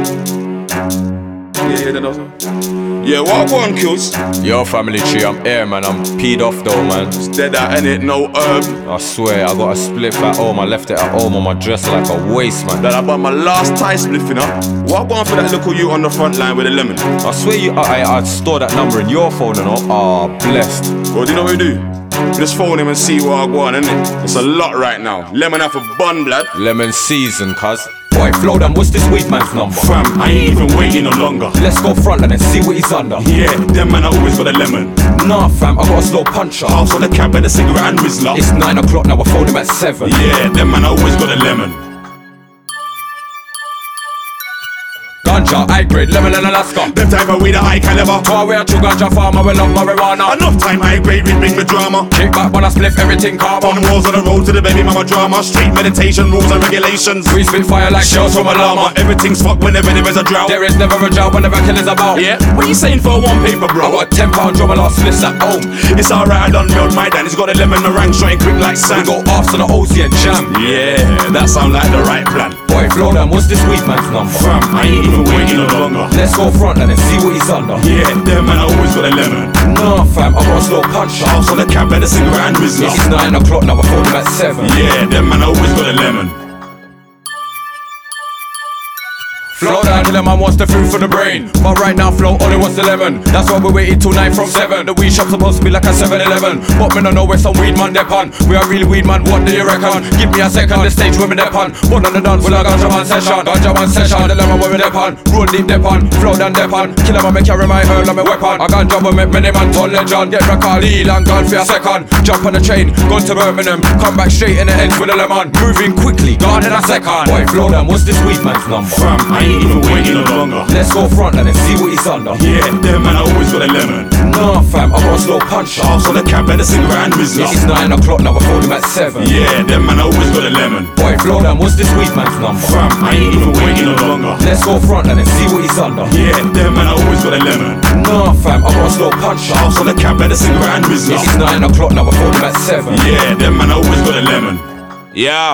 Yeah, what one kills? Yo, family tree, I'm here, man. I'm peed off though, man. It's dead out, innit? No herb. I swear, I got a split at home. I left it at home on my dress like a waste, man. That I bought my last tie spliff, you know. What one for that little you on the front line with a lemon? I swear I store that number in your phone, you know. Ah, blessed. Well, do you know what we do? Just phone him and see what I want, innit? It's a lot right now. Lemon half a bun, blood. Lemon season, cuz. Boy, flow down, what's this weed man's number? Fam, I ain't even waiting no longer. Let's go front and then see what he's under. Yeah, them man I always got a lemon. Nah, fam, I got a slow puncher. House on the cab and a cigarette and whistler. It's 9 o'clock now, I phone him at 7. Yeah, them man I always got a lemon. Ganja, high grade, lemon and Alaska. Them type of weed a high caliber. Far away a true ganja farmer, we love marijuana. Enough time high grade, we bring the drama. Kick back when I spliff everything carbon. On walls on the road to the baby mama drama. Street meditation, rules and regulations. We spit fire like shells from a llama. Everything's fucked whenever there is a drought. There is never a drought whenever killers about. Yeah, what you saying for one paper, bro? I got a 10 pound drum and last splits at home. It's alright, I done build my dan. It's got a lemon meringue showing quick like We sand. go off to the OC and jam. Yeah, that sound like the right plan. Boy, flow down, what's this weed man's number? Fam, I ain't even waiting no longer. Let's go front and then see what he's under. Yeah, them man I always got a lemon. Nah, fam, I got a slow puncher. House on the cab and a cigarette and whistler. It's 9 o'clock now, I phone him at 7. Yeah, them man I always got a lemon. Flow down till the man wants the food for the brain. But right now, flow only wants the lemon. That's why we waited till 9 from 7. The weed shop's supposed to be like a 7-Eleven. But me don't know where some weed man dep on. We are real weed man, what do you reckon? Give me a second, the stage where me dep on. One on the dance with a ganja man session. Ganja man session, the lemon where me dep on. Road deep dep on, flow down dep on. Killer man me carry my herb like my weapon. A ganja will make many man turn legend. Get record, Lil and gone for a second. Jump on the train, gone to Birmingham. Come back straight in the ends with a lemon. Moving quickly, gone in a second. Boy, flow down, what's this weed man's number? Fam, I ain't even waiting no longer. Let's go front and then see what he's under. Yeah, them man I always got a lemon. Nah, fam, I got a slow puncher. House on the cab and a cigarette and whistler. It's 9 o'clock now, I phone him at 7. Yeah, them man I always got a lemon. Boy, flow down, what's this weed man's number? Fam, I ain't even waiting no longer. Let's go front and then see what he's under. Yeah, them man I always got a lemon. Nah, fam, I got a slow puncher. House on the cab and a cigarette and whistler. It's 9 o'clock now, I phone him at 7. Yeah, them man I always got a lemon. Yeah.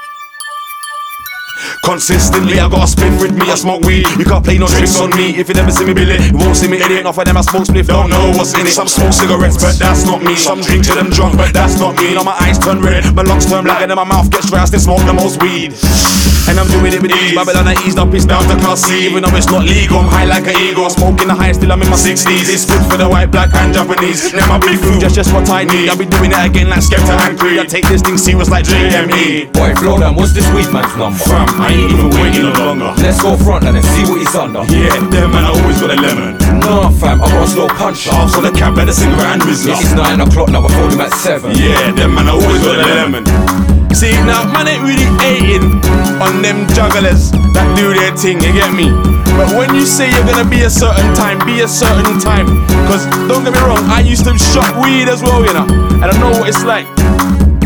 Consistently, I got a spliff with me, I smoke weed. You can't play no tricks on me. If you never see me bill it, you won't see me edit. Enough of them I smoke spliff, don't know what's in it. Some smoke cigarettes, but that's not me. Some drink till them drunk, but that's not me. Now my eyes turn red, my lungs turn black, and then my mouth gets dry. I still smoke the most weed. And I'm doing it with ease. Babylon I eased up, it's down to class C. Even though it's not legal, I'm high like an eagle. Smoking the highest till I'm in my 60s. It's good for the white, black and Japanese. Now my big food, just what I need. I'll be doing it again like Skepta and Creed. I take this thing serious like JME. Boy, flow down, what's this weed man's number? Fam, I ain't even waiting no longer. Let's go front and then see what he's under. Yeah, them man I always got a lemon. Nah, fam, I got a slow puncher. House on the cab and a cigarette and whistler. It's 9 o'clock now, I phone him at 7. Yeah, them man I always got a lemon. See, now man ain't really hating on them jugglers that do their thing, you get me? But when you say you're gonna be a certain time, be a certain time. Cause don't get me wrong, I used to shop weed as well, you know. And I know what it's like.